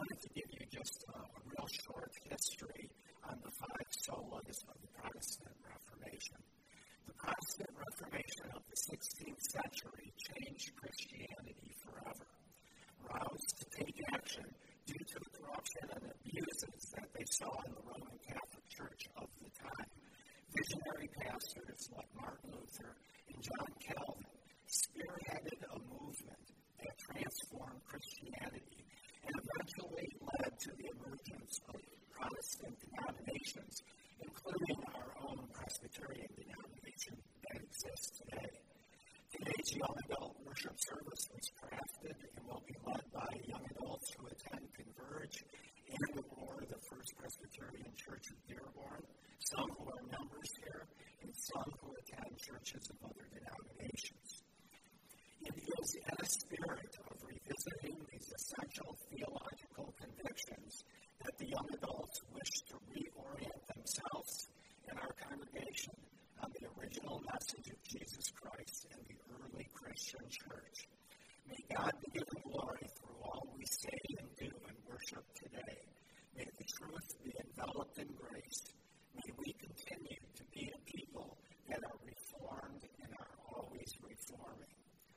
wanted to give you just a real short history on the five solas of the Protestant Reformation. The Protestant Reformation of the 16th century changed Christianity forever. Roused to take action due to the corruption and abuses that they saw in the Roman Catholic Church of the time, visionary pastors like Martin Luther and John Calvin spearheaded a movement that transformed Christianity and eventually led to the emergence of Protestant denominations, including our own Presbyterian denomination that exists today. Today's young adult worship service was crafted and will be led by young adults who attend Converge and the Roar, the First Presbyterian Church of Dearborn, some who are members here, and some who attend churches of other denominations. It is in a spirit of revisiting these essential theological convictions that the young adults wish to reorient themselves and our congregation on the original message of Jesus Christ and the early Christian church. May God be given glory through all we say and do in worship today. May the truth be enveloped in grace. May we continue to be a people that are reformed and are always reforming.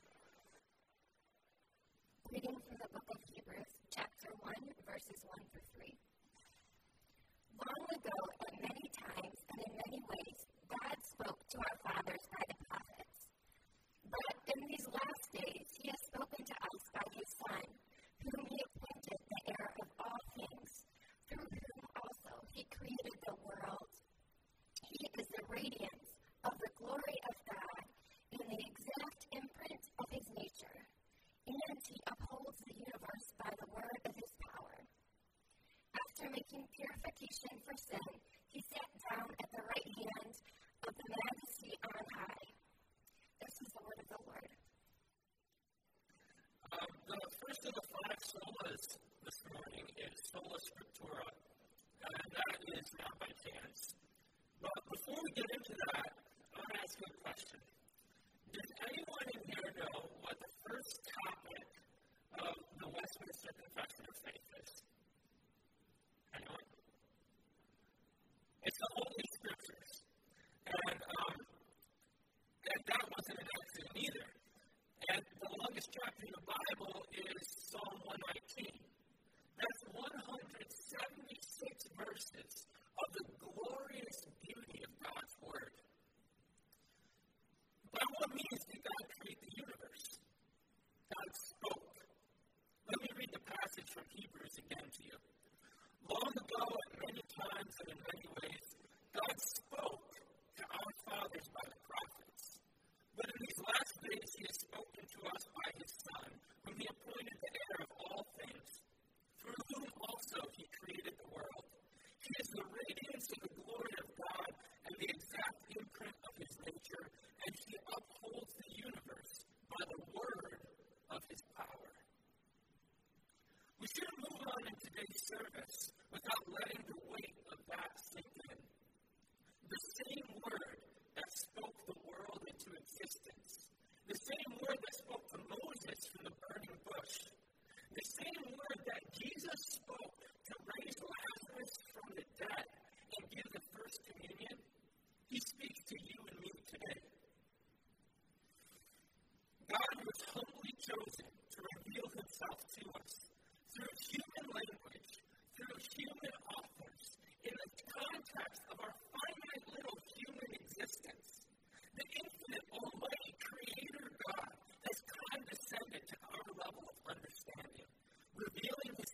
Reading from the book of Hebrews, chapter 1, verses 1 through 3. Long ago, and many times, and in many ways, God spoke to our fathers by the prophets. But in these last days, he has spoken to us by his Son, whom he appointed the heir of all things, through whom also he created the world. He is the radiance of the glory of God and the exact imprint of his nature, and he upholds the universe by the word of his power. After making purification for sin, he sat down at the right hand of the Majesty on high. This is the word of the Lord. The first of the five solas this morning is Sola Scriptura, and that is not by chance. But before we get into that, I want to ask you a question. Does anyone in here know what the first topic of the Westminster Confession of Faith is? Anyone? It's the Holy Scriptures. And that wasn't an accident either. And the longest chapter in the Bible is Psalm 119. That's 176 verses of the glorious beauty of God's Word. By what means did God create the universe? God spoke. Let me read the passage from Hebrews again to you. Long ago, at many times and in many ways, God spoke to our fathers by the prophets. But in these last days, he has spoken to us by his Son, whom he appointed the heir of all things, through whom also he created the world. He is the radiance of the glory of God and the exact imprint of his nature, and he upholds the universe by the word of his power. We shouldn't move on in today's service without letting the weight of that sink in. The same word that spoke the world into existence, the same word that spoke to Moses from the burning bush, the same word that Jesus spoke to raise Lazarus from the dead and give the first communion, he speaks to you and me today. God was humbly chosen to reveal himself to us through human language, through human authors, in the context of our finite little human existence. The infinite, almighty Creator God has condescended to our level of understanding, revealing his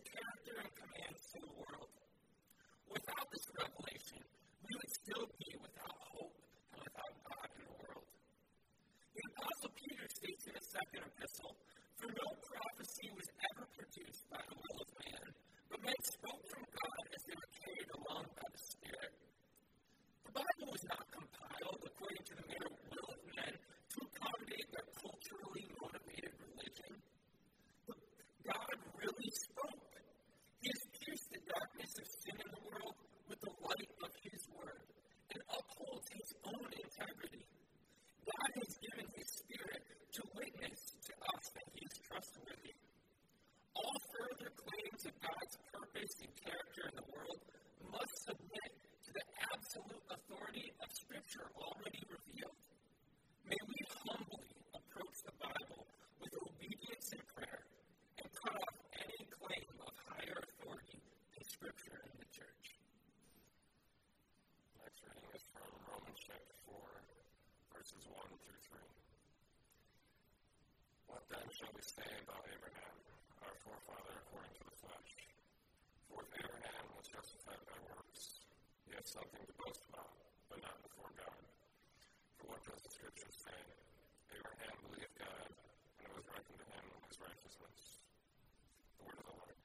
Then shall we say about Abraham, our forefather according to the flesh. For if Abraham was justified by works, he has something to boast about, but not before God. For what does the Scripture say? Abraham believed God, and it was reckoned to him as righteousness. The word of the Lord.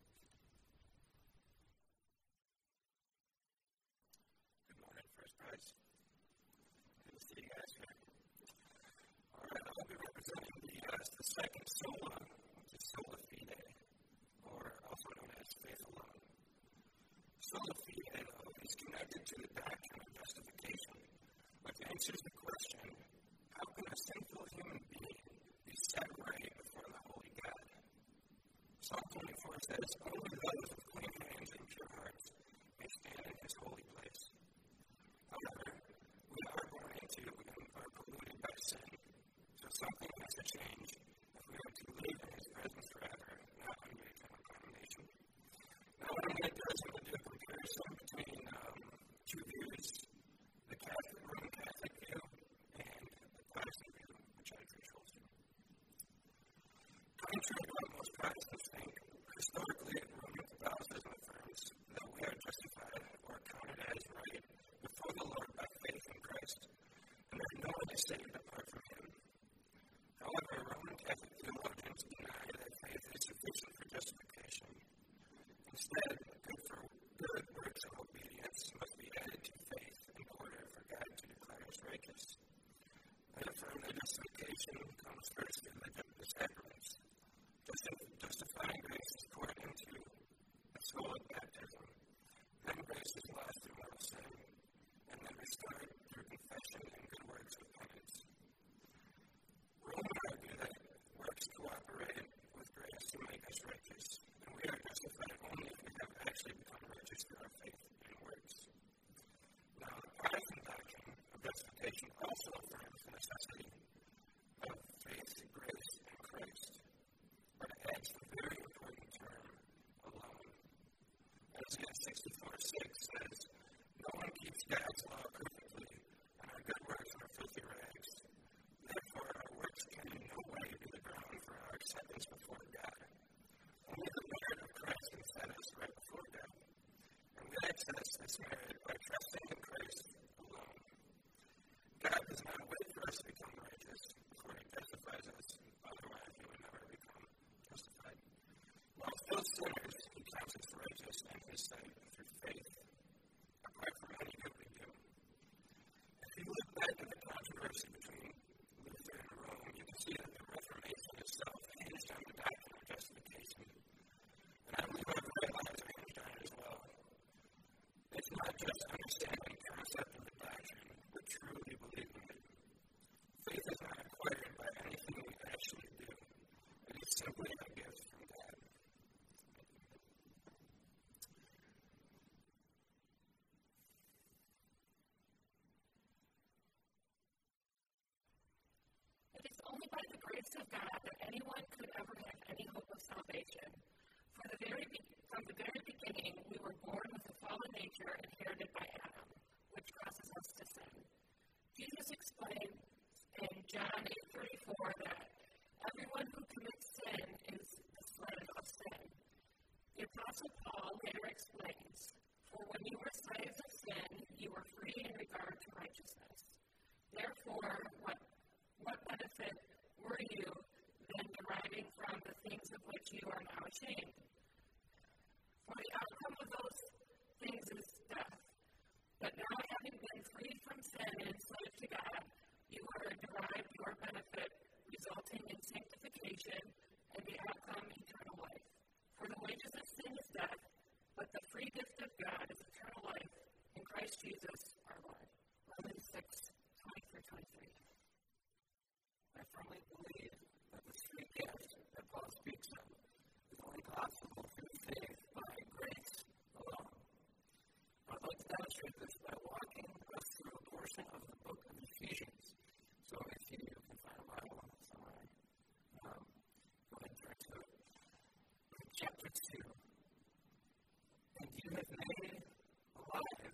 Good morning, First Prize. Good to see you guys here. All right, I'll be representing the second sola, which is sola fide, or also known as faith alone. Sola fide is connected to the doctrine of justification, which answers the question, how can a sinful human being be set right before the holy God? Psalm 24 says, only those with clean hands and pure hearts may stand in his holy place. However, we are born into and are polluted by sin, so something has to change if we are to live in his presence forever, not under eternal condemnation. Now, what I'm going to do is I'm going to do a comparison between two views, the Roman Catholic view and the Protestant view, which I preach holds to. Contrary to what most Protestants think, historically, Roman Catholicism affirms that we are justified or counted as right before the Lord by faith in Christ, and that no one is saved apart from him. However, Roman Catholic theologians deny that faith is sufficient for justification. Instead, good works of obedience must be added to faith in order for God to declare us righteous. They affirm that justification comes first through the sacraments. Justifying grace is poured into the soul of baptism. Then grace is lost through mortal sin, and then restored through confession and good works of penance. Rome would argue that works cooperate with grace to make us righteous, and we are justified only if we have actually become righteous through our faith and works. Now, the Protestant doctrine of justification also affirms the necessity of faith, grace, and Christ, but it adds the very important term, alone. Isaiah 64:6 says, no one keeps God's law perfectly, and our good works are filthy rags. Therefore, our works can in no way be the ground for our acceptance before God. Only the merit of Christ can set us right before God. And we access this merit by trusting in Christ alone. God does not wait for us to become righteous before he justifies us, otherwise we would never become justified. While still sinners, he counts us righteous in his sight through faith, apart from any good we do. If you look back at the controversy between Luther and Rome, you can see that the Reformation itself hinged on the doctrine of justification. And I believe our very lives are hinged on it as well. It's not just understanding the concept of the doctrine, but truly believing it. Faith is not acquired by anything we actually do. It is simply a gift from God. It is only by the grace of God that anyone could ever have any hope of salvation. From the very beginning, we were born with a fallen nature inherited by Adam, which causes us to sin. Jesus explained in John 8:34 that everyone who commits sin is the slave of sin. The Apostle Paul later explains, for when you were slaves of sin, you were free in regard to righteousness. Therefore, what benefit were you then deriving from the things of which you are now ashamed? For the outcome of those things is death. But now, having been freed from sin and enslaved to God, you are derived your benefit, resulting in sanctification and the outcome eternal life. For the wages of sin is death, but the free gift of God is eternal life in Christ Jesus our Lord. Romans 6:20-23. I firmly believe that this free gift that Paul speaks of is only possible through faith by grace alone. I'd like to demonstrate this by walking us through a portion of the book of Ephesians. So if you can find a Bible somewhere, go ahead and turn to it. Chapter 2. And you have made alive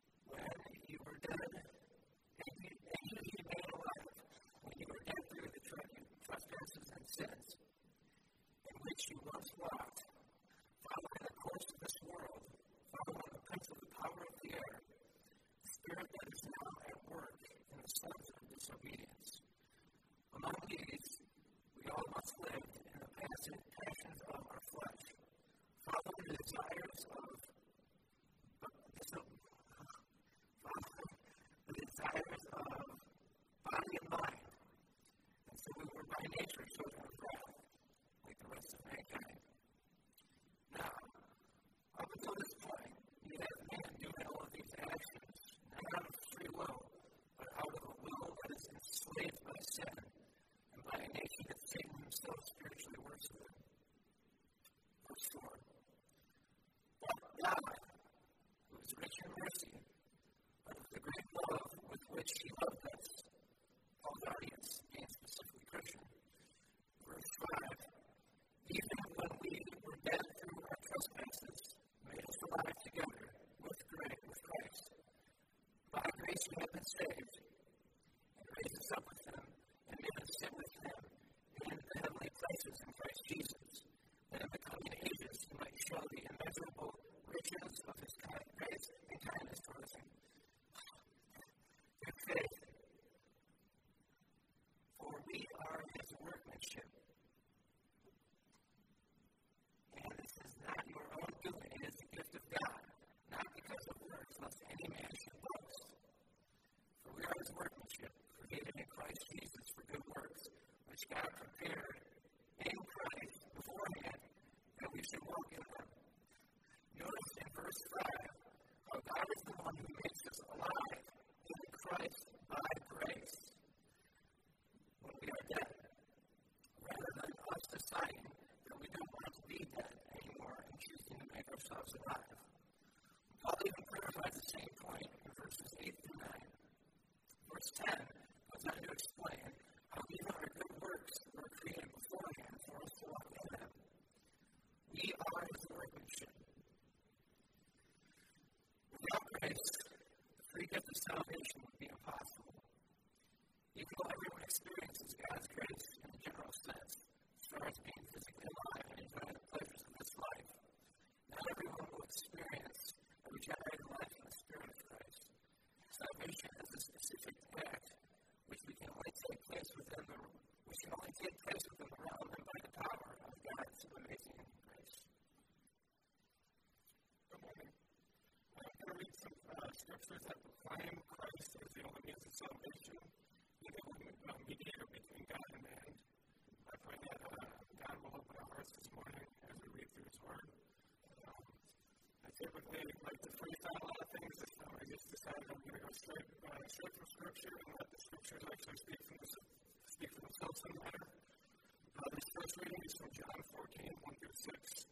when you were dead, and you made alive when you were dead through the once walked, following the course of this world, following the prince of the power of the air, the spirit that is now at work in the sons of disobedience. Among these, we all once lived in the passions of our flesh, following the desires of body and mind. And so we were by nature children of wrath, like the rest of mankind. Now, up until this point, you have man doing all of these actions, not out of free will, but out of a will that is enslaved by sin, and by a nature that Satan himself spiritually works with. Verse 4. But God, who is rich in mercy, out of the great love with which he loved us, Paul's audience, being specifically Christian. Verse 5, even when we were dead through our trespasses, made us alive together with Christ. By grace you have been saved, and raised us up with him, and made us sit with him in the heavenly places in Christ Jesus, that in the coming ages he might show the immeasurable riches of his grace and kindness towards him. Through faith. For we are his workmanship. And this is not your own doing, it is the gift of God, not because of works, lest any man should boast. For we are his workmanship, created in Christ Jesus for good works, which God prepared in Christ beforehand, that we should walk in them. Notice in verse 5, how God is the one who makes us alive in Christ by grace when we are dead, rather than us deciding that we don't want to be dead anymore and choosing to make ourselves alive. Paul even clarifies the same point in verses 8 through 9. Verse 10 goes on to explain how even our good works were created beforehand for us to walk in them. We are his workmanship. Without grace, the free gift of salvation would be impossible. Even though everyone experiences God's grace in a general sense, as far as being physically alive and enjoying the pleasures of this life, not everyone will experience a regenerated life in the Spirit of Christ. Salvation is a specific act which can only take place within the realm and by the power of God's amazing grace. Good morning. I'm going to read some scriptures that proclaim Christ as the only means of salvation, the only mediator between God and man. I pray that God will open our hearts this morning as we read through his word. I typically like to freestyle a lot of things. This time I just decided I'm going to go straight from scripture and let the scriptures actually speak for themselves in the matter. This first reading is from John 14, 1 through 6.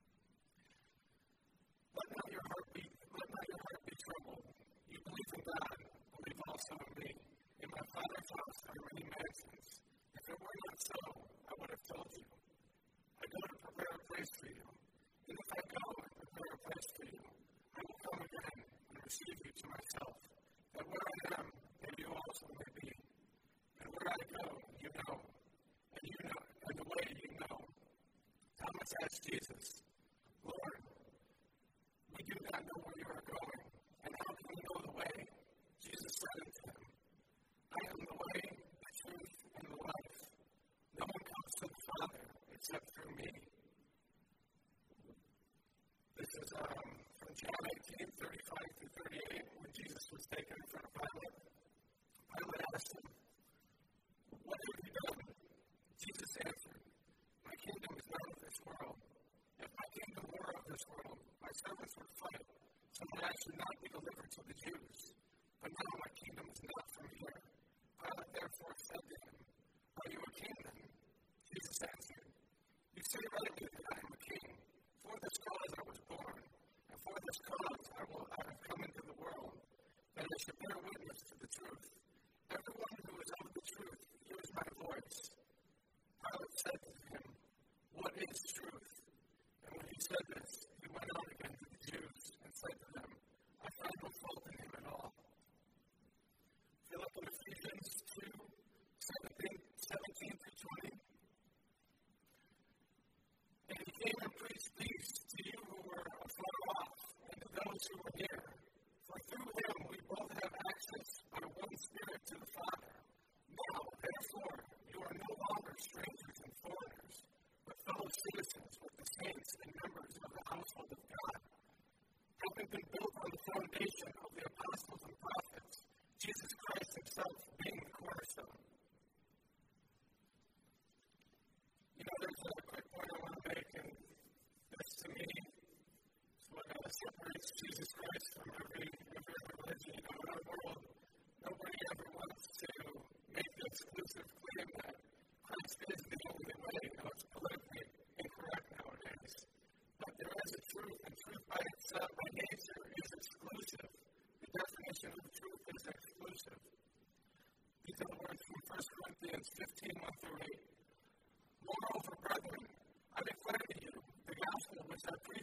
Let not your heart be troubled. You believe in God, believe also in me. In my Father's house are many mansions. If it were not so, I would have told you. I go to prepare a place for you. And if I go and prepare a place for you, I will come again and receive you to myself, that where I am, there you also may be. And where I go, you know, and the way you know. Thomas asked Jesus, Lord, we do not know where you are going, and how can we know the way? Jesus said unto him, I am the way, the truth, and the life. No one comes to the Father except through me. This is from John 18, 35 through 38, when Jesus was taken in front of Pilate. Pilate asked him, what have you done? Jesus answered, my kingdom is not of this world. If my kingdom were of this world, my servants would fight, so that I should not be delivered to the Jews. But now my kingdom is not from here. Pilate therefore said to him, are you a king then? Jesus answered, you say rightly that I am a king. For this cause I was born, and for this cause I have come into the world, that I should bear witness to the truth. Everyone who is of the truth hears my voice. Pilate said to him, what is truth? And when he said this, he went on again to the Jews and said to them, I find no fault in him at all. If you look at Ephesians 2, 17 through 20, in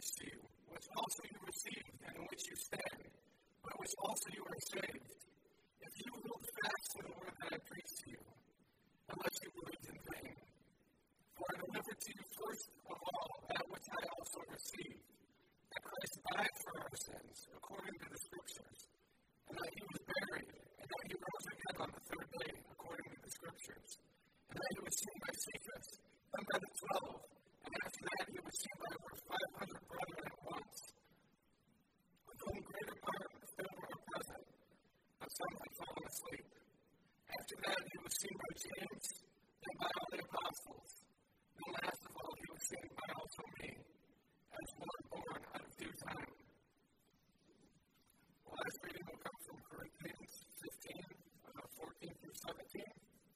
preached to you, which also you received, and in which you stand, by which also you are saved, if you hold fast to the word that I preached to you, unless you believed in vain. For I delivered to you first of all that which I also received, that Christ died for our sins, according to the Scriptures, and that he was buried, and that he rose again on the third day, according to the Scriptures, and that he was seen by Cephas, then by the 12, and after that he was seen by over 500 brethren at once, of whom greater part still were present, but some had fallen asleep. After that he was seen by James, and by all the apostles. And last of all, he was seen by also me, as one born out of due time. The last reading will come from Corinthians 15, 14 through 17.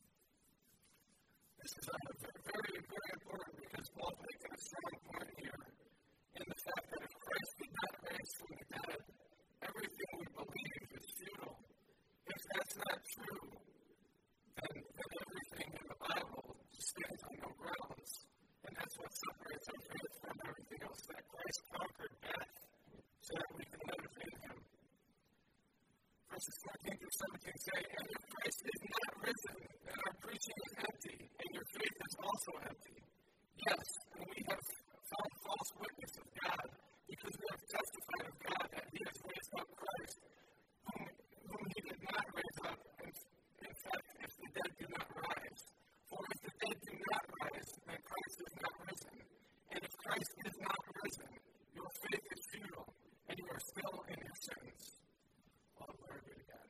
This is very, very important because Paul's making a strong point here in the fact that if Christ did not raise from the dead, everything we believe is futile. If that's not true, then everything in the Bible stands on no grounds. And that's what separates our faith from everything else, that Christ conquered death so that we can live in him. Verses 14 through 17 say, and if Christ is not risen, then our preaching is empty, and your faith is also empty. Yes, and we have found false witness of God, because we have testified of God that he has raised up Christ, whom he did not raise up, in fact, if the dead do not rise. For if the dead do not rise, then Christ is not risen. And if Christ is not risen, your faith is futile, and you are still in your sins. All glory be to God.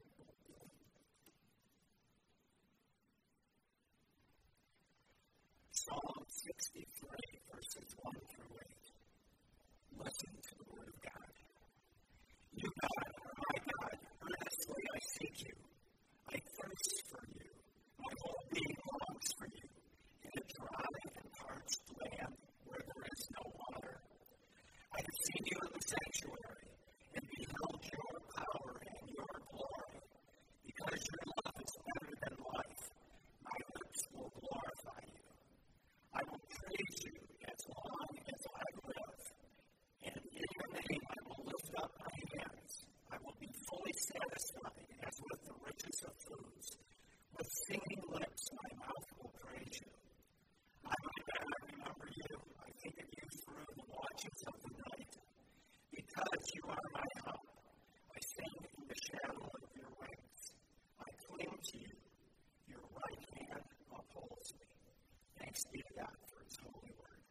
Psalm 63, verses 1 through 8. Listen to the word of God. You, God, are my God. Earnestly I seek you. I thirst for you. My whole being longs for you, in a dry and parched land where there is no water. I have seen you in the sanctuary, and beheld your power and your glory. Because your love is better than life, my lips will glorify you. I will praise you as long as I live, and in your name I will lift up my hands. I will be fully satisfied as with the riches of foods. With singing lips my mouth will praise you. I remember you. I think of you through the watches of the night. Because you are my help, I stand in the shadow of your wings. I cling to you. Your right hand upholds me. Thanks be to God for his holy word.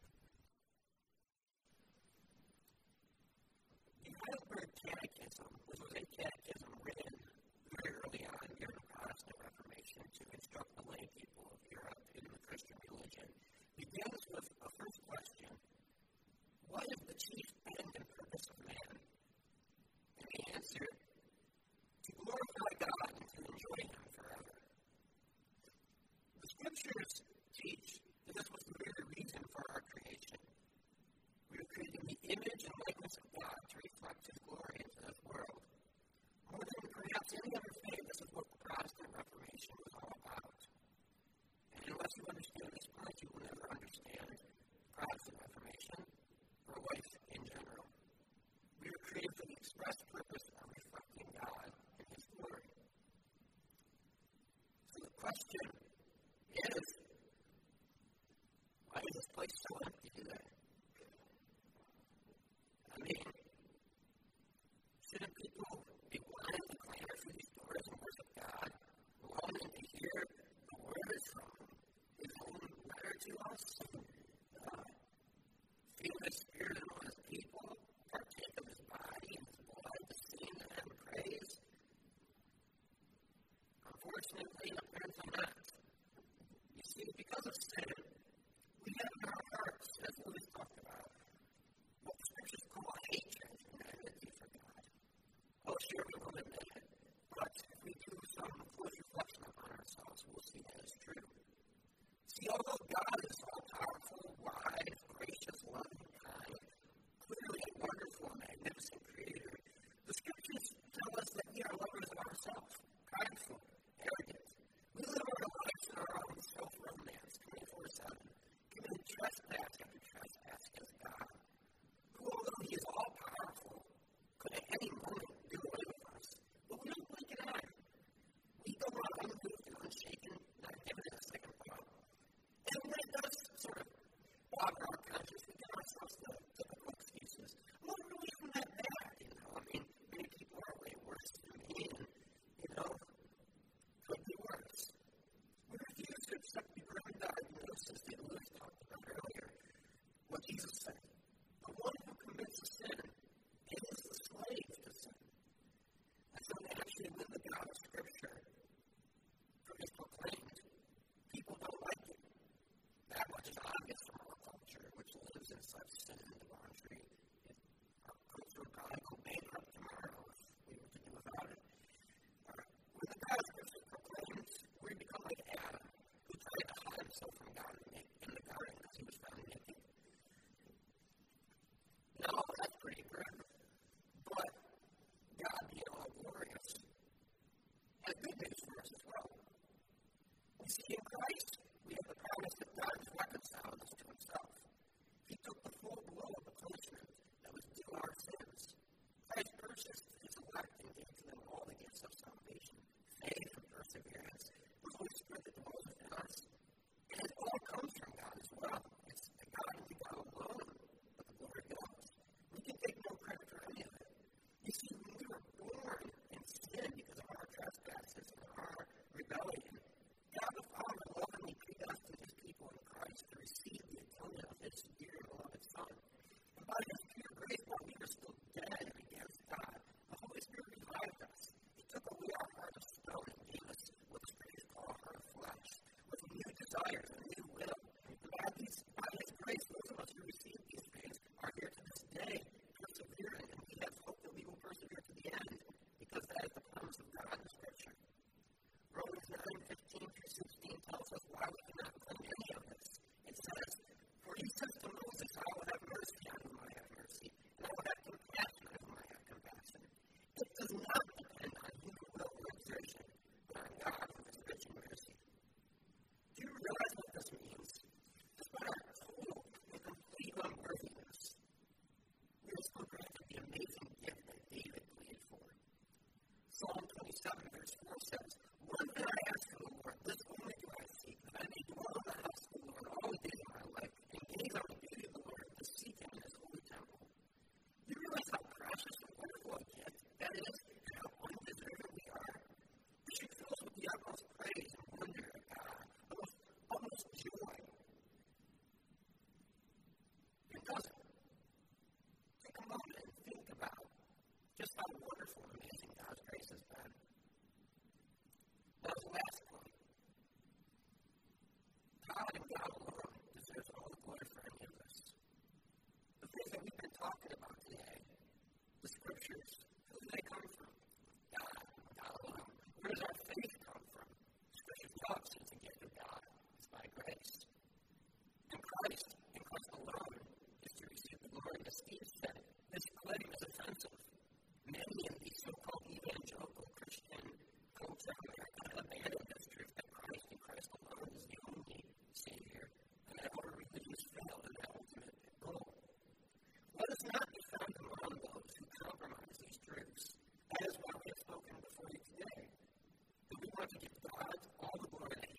The Heidelberg Catechism was a catechism written very early on during the Protestant Reformation to instruct the lay people of Europe in the Christian religion. Begins with a first question: what is the chief end and purpose of man? And the answer: to glorify God and to enjoy him forever. The Scriptures teach that this was the very reason for our creation. We were created in the image and likeness of God to reflect his glory into this world. More than perhaps any other faith, this is what the Protestant Reformation was all about. And unless you understand this point, you will never understand the Protestant Reformation or life in general. We were created for the express purpose of reflecting God and his glory. So the question is, why is this place so empty today? I mean, shouldn't people be wanting to clamor through these doors and worship God, longing to hear the words from his himself from God in the garden because he was found naked. Now, that's pretty grim. But God, being all glorious, has good news for us as well. You see, in Christ, we have the promise that God has reconciled us to himself. He took the full blow of the punishment that was due our sins. Christ purchased his elect and gave to them all the gifts of salvation, faith and perseverance, the Holy Spirit that dwells within us. And it all comes from God as well. It's the God and the God alone, but the glory goes. We can take no credit for any of it. You see, when we were born in sin because of our trespasses and our rebellion, God the Father lovingly predestined his people in Christ to receive the atonement of his dear and beloved Son. And by his pure grace, while we were still dead against God, the Holy Spirit revived us. He took away our heart of stone and gave us what the Scriptures call a heart of flesh, with new desires and new will. And by his grace, those of us who receive these things are here to this day, persevering, and we have hope that we will persevere to the end, because that is the promise of God in Scripture. Romans 9:15-16 tells us why we cannot claim any of this. It says, "For he says to Moses, I will have mercy on whom I have mercy, and I will have compassion on whom I have compassion." It does not depend on human will or exertion, but on God who is rich in mercy. Do you realize what this means? Despite our total and complete unworthiness, we are still granted the amazing gift that David pleaded for. Psalm 27:4 says, "One thing I ask from the Lord, this only do I seek, that I may dwell in the house of the Lord all the days of my life, and gaze on the beauty of the Lord, to seek him in his holy temple." You realize how precious and wonderful a gift that is, and how undeserving we are? We should fill us with the utmost praise and wonder at God, and with utmost joy. It doesn't. Take a moment and think about just how wonderful and amazing God's grace has been. Now, the last point. God and God alone deserves all the glory for any of this. The things that we've been talking about today, the Scriptures, who do they come from? God and God alone. Where does our faith come from? Scripture tells us it's a gift of God. It's by grace. And Christ alone, is to receive the glory. As Steve said, this claim is offensive. Many in the so-called evangelical Christian culture of America have abandoned this truth that Christ and Christ alone is the only Savior, and that our religion has failed in that ultimate goal. Let us not be found among those who compromise these truths. That is why we have spoken before you today. That we want to give God all the glory that